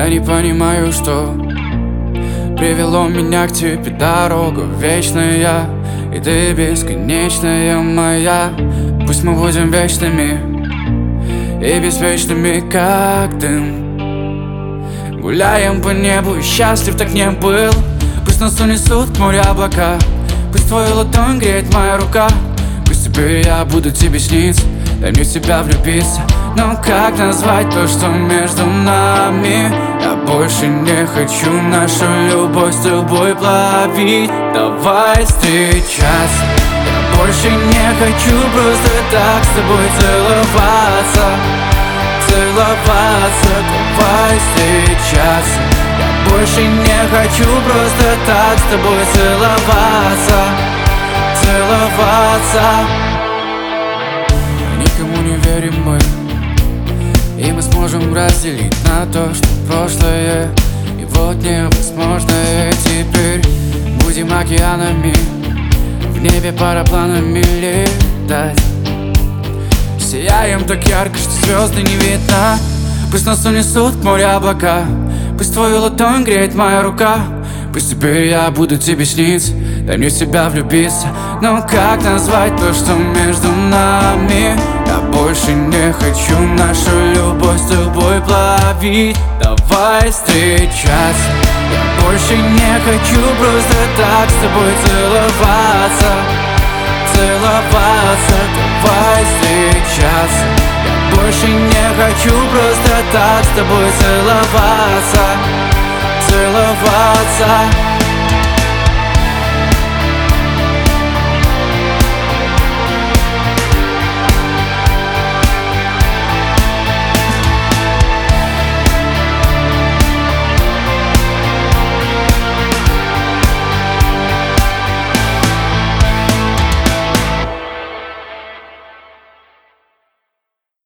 не понимаю, что привело меня к тебе. Дорога вечная, и ты бесконечная моя. Пусть мы будем вечными и беспечными, как дым. Гуляем по небу, и счастлив так не был. Пусть нас унесут к морю облака. Пусть твою ладонь греет моя рука. Пусть теперь я буду тебе сниться. Дай мне в себя влюбиться. Но как назвать то, что между нами? Я больше не хочу нашу любовь с тобой плавить. Давай встречаться. Я больше не хочу просто так с тобой целоваться. Целоваться, давай встречаться. Я больше не хочу просто так с тобой целоваться. Целоваться. Никому не верим мы, и мы сможем разделить на то, что прошлое и вот невозможное. Теперь будем океанами, в небе парапланами летать. Сияем так ярко, что звезды не видно. Пусть нас унесут к морю облака. Пусть твою ладонь греет моя рука. Пусть теперь я буду тебе сниться. Дай мне в себя влюбиться. Но как назвать то, что между нами? Я больше не хочу нашу любовь с тобой плавить. Давай встречаться. Я больше не хочу просто так с тобой целоваться. Целоваться, давай встречаться. Я больше не хочу просто так с тобой целоваться. Целоваться.